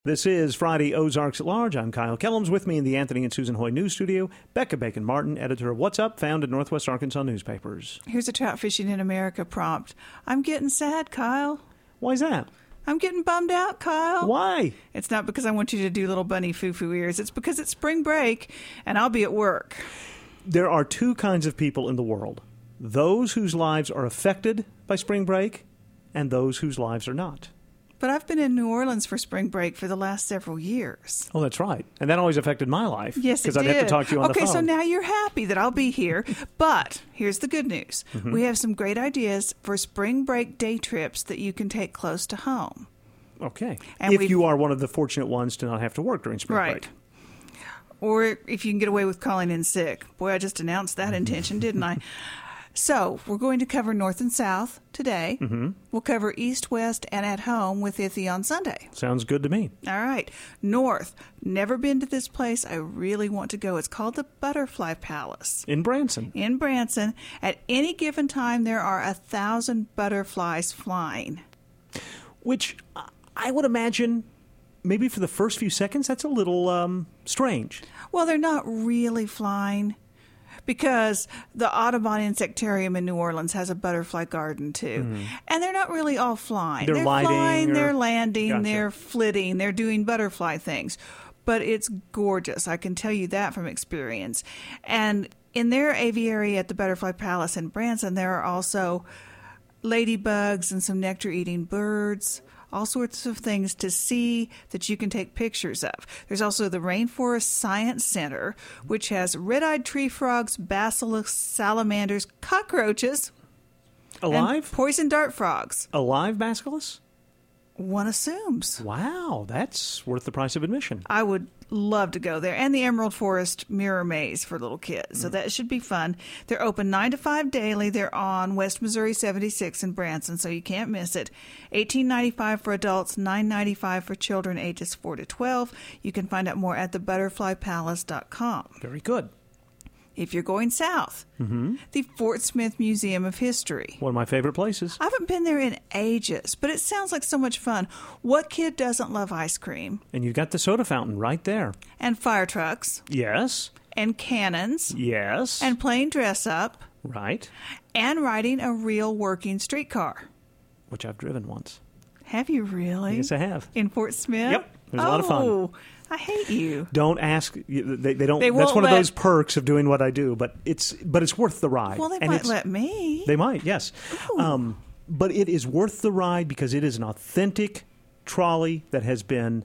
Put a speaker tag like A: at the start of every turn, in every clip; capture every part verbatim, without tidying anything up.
A: This is Friday Ozarks at Large. I'm Kyle Kellums. With me in the Anthony and Susan Hoy News Studio, Becca Bacon-Martin, editor of What's Up, found in Northwest Arkansas newspapers.
B: Here's a Trout Fishing in America prompt. I'm getting sad, Kyle.
A: Why's that?
B: I'm getting bummed out, Kyle.
A: Why?
B: It's not because I want you to do little bunny foo-foo ears. It's because it's spring break, and I'll be at work.
A: There are two kinds of people in the world. Those whose lives are affected by spring break, and those whose lives are not.
B: But I've been in New Orleans for spring break for the last several years.
A: Oh, that's right. And that always affected my life.
B: Yes, it did.
A: Because I'd have to talk to you on
B: okay,
A: the phone.
B: Okay, so now you're happy that I'll be here. But here's the good news. Mm-hmm. We have some great ideas for spring break day trips that you can take close to home.
A: Okay.
B: And
A: if you are one of the fortunate ones to not have to work during spring
B: right.
A: break.
B: Or if you can get away with calling in sick. Boy, I just announced that intention, didn't I? So, we're going to cover North and South today. Mm-hmm. We'll cover East, West, and At Home with Ithy on Sunday.
A: Sounds good to me.
B: All right. North. Never been to this place. I really want to go. It's called the Butterfly Palace.
A: In Branson.
B: In Branson. At any given time, there are a thousand butterflies flying.
A: Which I would imagine, maybe for the first few seconds, that's a little um, strange.
B: Well, they're not really flying. Because the Audubon Insectarium in New Orleans has a butterfly garden, too. Mm. And they're not really all flying.
A: They're,
B: they're flying, or... they're landing, gotcha. They're flitting, they're doing butterfly things. But it's gorgeous. I can tell you that from experience. And in their aviary at the Butterfly Palace in Branson, there are also ladybugs and some nectar-eating birds, all sorts of things to see that you can take pictures of. There's also the Rainforest Science Center, which has red-eyed tree frogs, basilisks, salamanders, cockroaches,
A: alive,
B: and poison dart frogs.
A: Alive basilisks?
B: One assumes.
A: Wow, that's worth the price of admission.
B: I would love to go there. And the Emerald Forest Mirror Maze for little kids. So mm. that should be fun. They're open nine to five daily. They're on West Missouri seventy-six in Branson, so you can't miss it. eighteen ninety-five for adults, nine ninety-five for children ages four to twelve. You can find out more at the butterfly palace dot com.
A: Very good.
B: If you're going south,
A: mm-hmm.
B: the Fort Smith Museum of History.
A: One of my favorite places.
B: I haven't been there in ages, but it sounds like so much fun. What kid doesn't love ice cream?
A: And you've got the soda fountain right there.
B: And fire trucks.
A: Yes.
B: And cannons.
A: Yes.
B: And playing dress up.
A: Right.
B: And riding a real working streetcar.
A: Which I've driven once.
B: Have you really?
A: Yes, I have.
B: In Fort Smith?
A: Yep. It was
B: oh.
A: a lot of fun.
B: I hate you.
A: Don't ask. They, they don't.
B: They
A: that's one
B: let,
A: of those perks of doing what I do. But it's but it's worth the ride.
B: Well, they
A: and
B: might let me.
A: They might. Yes. Um, but it is worth the ride because it is an authentic trolley that has been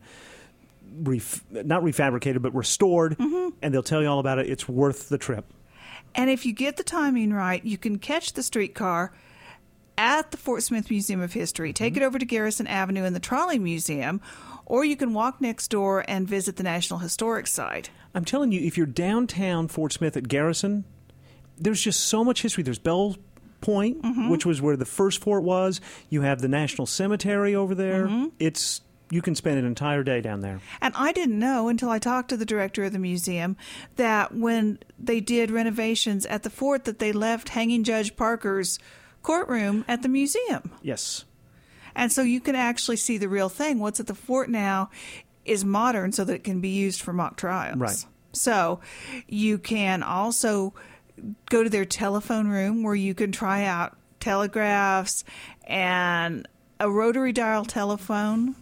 A: ref, not refabricated but restored,
B: mm-hmm.
A: and they'll tell you all about it. It's worth the trip.
B: And if you get the timing right, you can catch the streetcar at the Fort Smith Museum of History. Take mm-hmm. it over to Garrison Avenue in the Trolley Museum. Or you can walk next door and visit the National Historic Site.
A: I'm telling you, if you're downtown Fort Smith at Garrison, there's just so much history. There's Bell Point, mm-hmm. which was where the first fort was. You have the National Cemetery over there.
B: Mm-hmm.
A: It's you can spend an entire day down there.
B: And I didn't know until I talked to the director of the museum that when they did renovations at the fort that they left Hanging Judge Parker's courtroom at the museum.
A: Yes.
B: And so you can actually see the real thing. What's at the fort now is modern so that it can be used for mock trials.
A: Right.
B: So you can also go to their telephone room where you can try out telegraphs and a rotary dial telephone.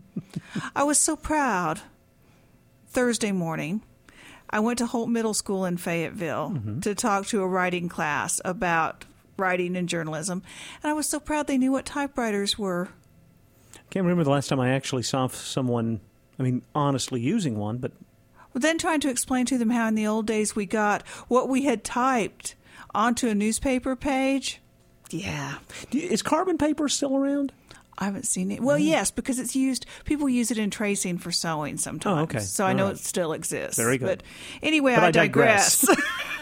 B: I was so proud. Thursday morning, I went to Holt Middle School in Fayetteville mm-hmm. to talk to a writing class about writing and journalism, and I was so proud they knew what typewriters were.
A: I can't remember the last time I actually saw someone, I mean, honestly using one, but...
B: Well, then trying to explain to them how in the old days we got what we had typed onto a newspaper page. Yeah.
A: Is carbon paper still around?
B: I haven't seen it. Well, mm. yes, because it's used, people use it in tracing for sewing sometimes.
A: Oh, okay.
B: So
A: All
B: I know
A: right.
B: it still exists.
A: Very good.
B: But anyway,
A: but
B: I,
A: I
B: digress.
A: digress.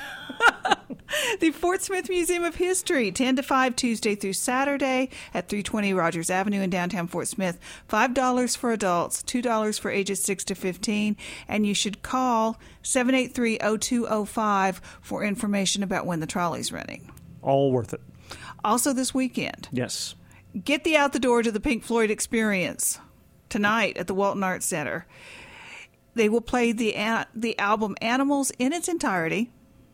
B: The Fort Smith Museum of History, ten to five, Tuesday through Saturday at three twenty Rogers Avenue in downtown Fort Smith. five dollars for adults, two dollars for ages six to fifteen. And you should call seven eight three, oh two oh five for information about when the trolley's running.
A: All worth it.
B: Also this weekend.
A: Yes.
B: Get the out the door to the Pink Floyd experience. tonight at the Walton Arts Center. They will play the the album Animals in its entirety.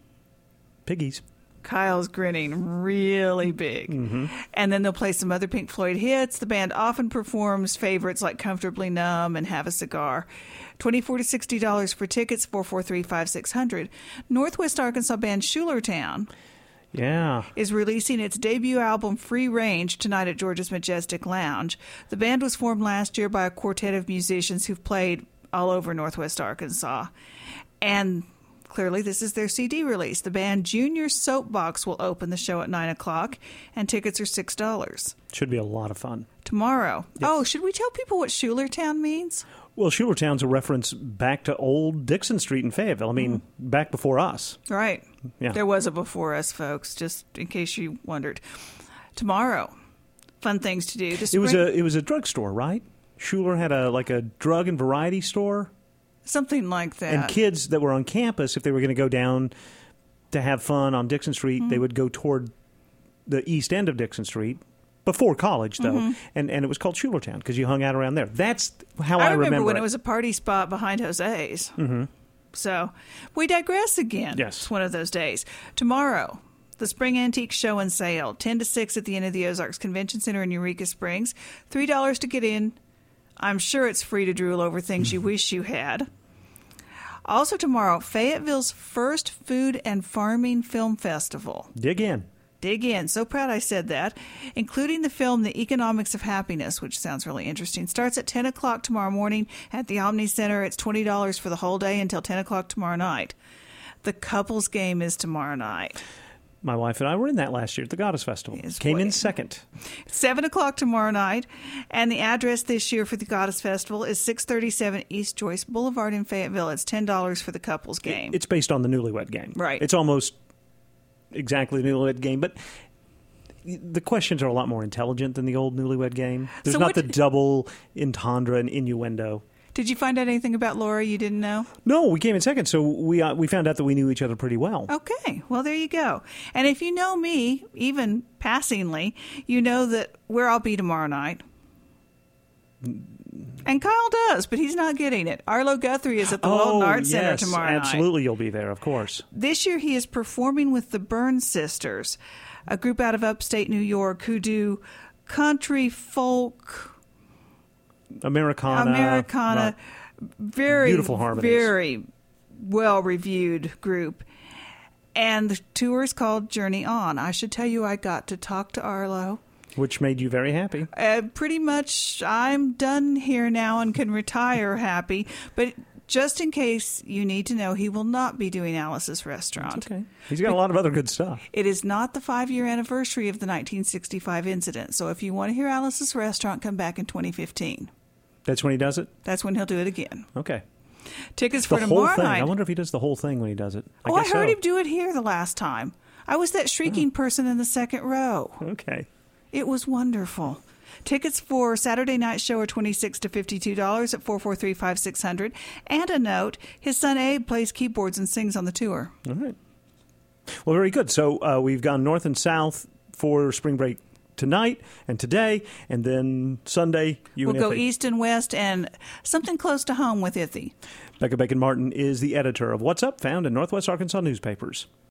A: Piggies.
B: Kyle's grinning really big.
A: Mm-hmm.
B: And then they'll play some other Pink Floyd hits. The band often performs favorites like Comfortably Numb and Have a Cigar. twenty-four dollars to sixty dollars for tickets, four four three, five six zero zero. Northwest Arkansas band Schulertown
A: yeah.
B: is releasing its debut album Free Range tonight at George's Majestic Lounge. The band was formed last year by a quartet of musicians who've played all over Northwest Arkansas. And clearly, this is their C D release. The band Junior Soapbox will open the show at nine o'clock, and tickets are six dollars.
A: Should be a lot of fun.
B: Tomorrow.
A: Yes.
B: Oh, should we tell people what Schulertown means?
A: Well, Schulertown's a reference back to old Dixon Street in Fayetteville. I mean, mm-hmm. back before us.
B: Right.
A: Yeah.
B: There was a before us, folks, just in case you wondered. Tomorrow. Fun things to do.
A: It was a it was a drugstore, right? Schuler had a like a drug and variety store.
B: Something like that.
A: And kids that were on campus, if they were going to go down to have fun on Dixon Street, mm-hmm. they would go toward the east end of Dixon Street, before college, though, mm-hmm. and, and it was called Schulertown because you hung out around there. That's how I,
B: I remember,
A: remember
B: when
A: it.
B: it was a party spot behind Jose's.
A: Mm-hmm.
B: So we digress again.
A: Yes.
B: It's one of those days. Tomorrow, the Spring Antique Show and Sale, ten to six at the Inn of the Ozarks Convention Center in Eureka Springs. three dollars to get in. I'm sure it's free to drool over things you wish you had. Also tomorrow, Fayetteville's first Food and Farming Film Festival.
A: Dig in.
B: Dig in. So proud I said that. Including the film The Economics of Happiness, which sounds really interesting. Starts at ten o'clock tomorrow morning at the Omni Center. It's twenty dollars for the whole day until ten o'clock tomorrow night. The couples game is tomorrow night.
A: My wife and I were in that last year at the Goddess Festival.
B: Is
A: Came
B: what-
A: in second.
B: seven o'clock tomorrow night. And the address this year for the Goddess Festival is six thirty-seven East Joyce Boulevard in Fayetteville. It's ten dollars for the couples game.
A: It's based on the Newlywed Game.
B: Right.
A: It's almost exactly the Newlywed Game, but the questions are a lot more intelligent than the old Newlywed Game. There's
B: So
A: not
B: what-
A: the double entendre and innuendo.
B: Did you find out anything about Laura you didn't know?
A: No, we came in second, so we uh, we found out that we knew each other pretty well.
B: Okay, well, there you go. And if you know me, even passingly, you know that where I'll be tomorrow night. And Kyle does, but he's not getting it. Arlo Guthrie is at the
A: oh,
B: Walton Arts
A: yes,
B: Center tomorrow night.
A: Absolutely, you'll be there, of course.
B: This year he is performing with the Burns Sisters, a group out of upstate New York who do country folk...
A: Americana.
B: Americana,
A: right.
B: very,
A: Beautiful harmonies.
B: very well-reviewed group. And the tour is called Journey On. I should tell you I got to talk to Arlo.
A: Which made you very happy.
B: Uh, pretty much I'm done here now and can retire happy. But just in case you need to know, he will not be doing Alice's Restaurant.
A: It's okay. He's got a lot of other good stuff.
B: It is not the five-year anniversary of the nineteen sixty-five incident. So if you want to hear Alice's Restaurant, come back in twenty fifteen.
A: That's when he does it?
B: That's when he'll do it again.
A: Okay.
B: Tickets
A: The
B: for
A: whole
B: tomorrow
A: thing.
B: night.
A: I wonder if he does the whole thing when he does it. I
B: oh, I
A: guess
B: heard
A: so.
B: him do it here the last time. I was that shrieking person in the second row.
A: Okay.
B: It was wonderful. Tickets for Saturday night show are twenty-six to fifty-two dollars at four four three, five six zero zero. And a note, his son Abe plays keyboards and sings on the tour.
A: All right. Well, very good. So uh, we've gone north and south for spring break tonight and today, and then Sunday you
B: We'll
A: and
B: go
A: Iffy.
B: east and west and something close to home with Ithy.
A: Becca Bacon Martin is the editor of What's Up, found in Northwest Arkansas newspapers.